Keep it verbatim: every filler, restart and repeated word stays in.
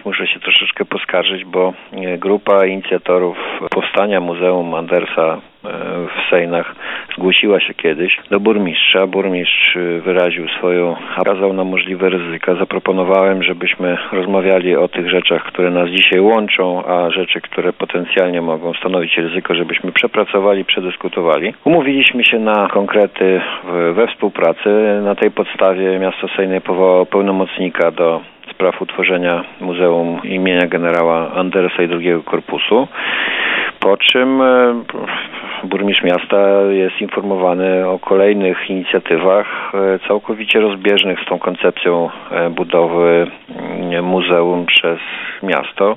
muszę się troszeczkę poskarżyć, bo grupa inicjatorów powstania Muzeum Andersa w Sejnach zgłosiła się kiedyś do burmistrza. Burmistrz wyraził swoją, wskazał na możliwe ryzyka. Zaproponowałem, żebyśmy rozmawiali o tych rzeczach, które nas dzisiaj łączą, a rzeczy, które potencjalnie mogą stanowić ryzyko, żebyśmy przepracowali, przedyskutowali. Umówiliśmy się na konkrety we współpracy. Na tej podstawie miasto Sejny powołało pełnomocnika do spraw utworzenia Muzeum imienia generała Andersa i drugiego korpusu, po czym burmistrz miasta jest informowany o kolejnych inicjatywach całkowicie rozbieżnych z tą koncepcją budowy muzeum przez miasto.